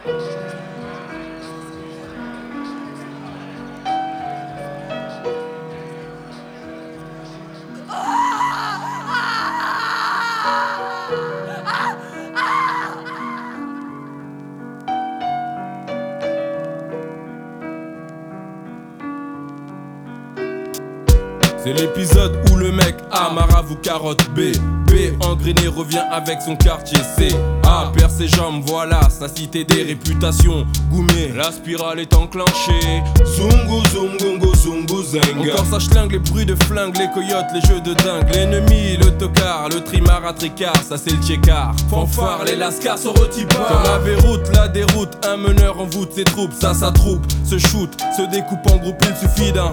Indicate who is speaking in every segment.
Speaker 1: C'est l'épisode où le mec A marabout carotte B. B engrainé revient avec son quartier C. A perd ses jambes, voilà sa cité des réputations. Goumé, la spirale est enclenchée. Zungu zungungu zungu zenga. Encore ça schlingue, les bruits de flingue, les coyotes, les jeux de dingue. L'ennemi, le tocard, le trimar à tricard, ça c'est le tchécard. Fanfare, les lascars se retirent. Comme la Beyrouth, la déroute, un meneur en voûte ses troupes. Ça troupe, se shoot, se découpe en groupe, il suffit d'un.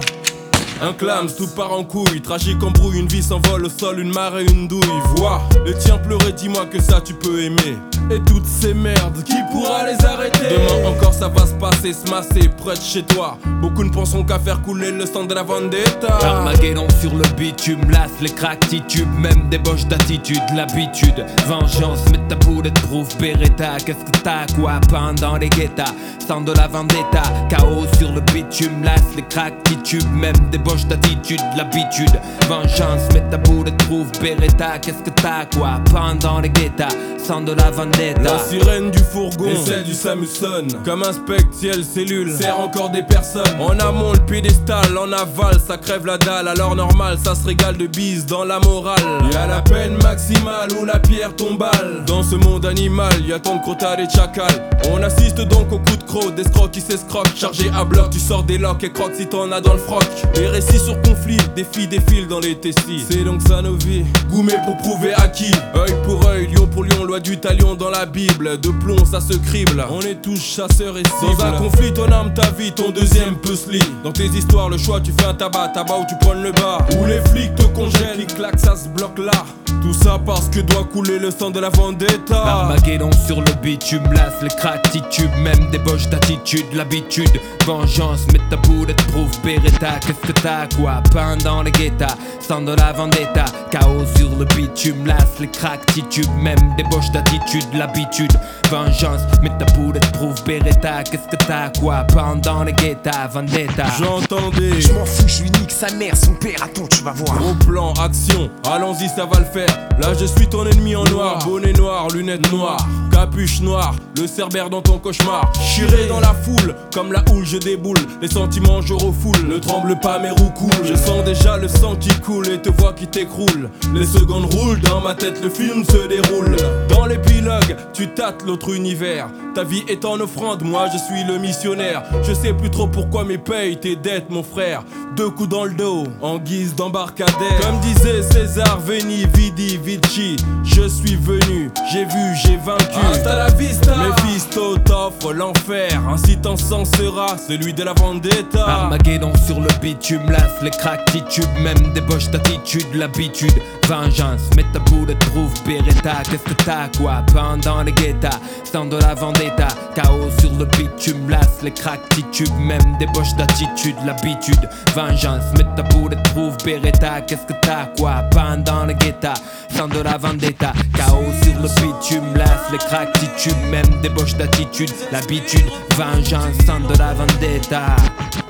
Speaker 1: Un clams, tout part en couille, tragique embrouille, une vie s'envole au sol, une marée, une douille. Vois le tien pleurer, dis-moi que ça tu peux aimer. Et toutes ces merdes, qui pourra les arrêter? Demain encore ça va se passer, se masser, près de chez toi. Beaucoup ne penseront qu'à faire couler le sang de la vendetta.
Speaker 2: Armageddon sur le bitume, lasse les cracks titubes, même débauche d'attitude, l'habitude. Vengeance, mets ta boulette, prouve Beretta. Qu'est-ce que t'as, quoi, peint dans les guettas, sang de la vendetta. Chaos sur le bitume, lasse les cracks titubes, même débauche d'attitude, l'habitude. Vengeance, mets ta boulette, prouve Beretta. Qu'est-ce que t'as, quoi, peint dans les guettas, sang de la vendetta.
Speaker 1: La sirène du fourgon et celle du Samuson, comme un spectre ciel cellule, sert encore des personnes. En amont le piédestal, en aval ça crève la dalle. Alors normal ça se régale de bise dans la morale. Y'a la peine maximale ou la pierre tombale. Dans ce monde animal y'a tant de crottades et de chacals. On assiste donc au coup de croc, d'escrocs qui s'escroquent. Chargé à bloc, tu sors des locks et croques si t'en as dans le froc. Les récits sur conflit, défis défilent dans les testis. C'est donc ça nos vies, goumé pour prouver à qui. Œil pour œil, lion pour lion, loi du talion dans la Bible. De plomb ça se crible, on est tous chasseurs et cibles. Dans un conflit ton âme, ta vie, ton deuxième puzzle. Dans tes histoires le choix tu fais un tabac où tu prends le bas. Où les flics te congèlent, qui claquent ça se bloque là. Tout ça parce que doit couler le sang de la vendetta.
Speaker 2: Armageddon sur le bitume, lasse les cracks titubes, même débauche d'attitude, l'habitude. Vengeance, mets ta boulette, prouve Beretta. Qu'est-ce que t'as, quoi, peint dans les guettas, sang de la vendetta. Chaos sur le bitume, lasse les cracks titubes, même débauche d'attitude, l'habitude. Vengeance, mets ta boulette, prouve Beretta. Qu'est-ce que t'as, quoi, peint dans les guettas, vendetta.
Speaker 1: J'entendais,
Speaker 3: je m'en fous, je lui nique sa mère, son père, attends tu vas voir.
Speaker 1: gros plan, action, allons-y ça va le faire. Là je suis ton ennemi en noir, bonnet noir, lunettes noires, capuche noire, le cerbère dans ton cauchemar. Chiré dans la foule, comme la houle je déboule. Les sentiments je refoule, ne tremble pas mes roues coulent. Je sens déjà le sang qui coule et te vois qui t'écroule. Les secondes roulent, dans ma tête le film se déroule. Dans l'épilogue, tu tâtes l'autre univers. Ta vie est en offrande, moi je suis le missionnaire. Je sais plus trop pourquoi mais paye tes dettes mon frère. 2 coups dans le dos, en guise d'embarcadère. Comme disait César, veni vidi vici. Je suis venu, j'ai vu, j'ai vaincu. Hasta la vista, Mephisto t'offre l'enfer. Ainsi t'en sens sera celui de la vendetta.
Speaker 2: Armageddon sur le bitume, lasse les cracks titubes, même débauche d'attitude, l'habitude. Vengeance, mets ta boulette, prouve Beretta. Qu'est-ce que t'as, quoi, peint dans les guettas, sang de la vendetta. Chaos sur le bitume, lasse les cracks titubes, même débauche d'attitude, l'habitude. Vengeance, mets ta boulette, prouve Beretta. Qu'est-ce que t'as, quoi, peint dans les guettas, sang de la vendetta. Chaos sur le bitume, lasse les cracks titubes, même débauche d'attitude, l'habitude. Vengeance, sang de la vendetta.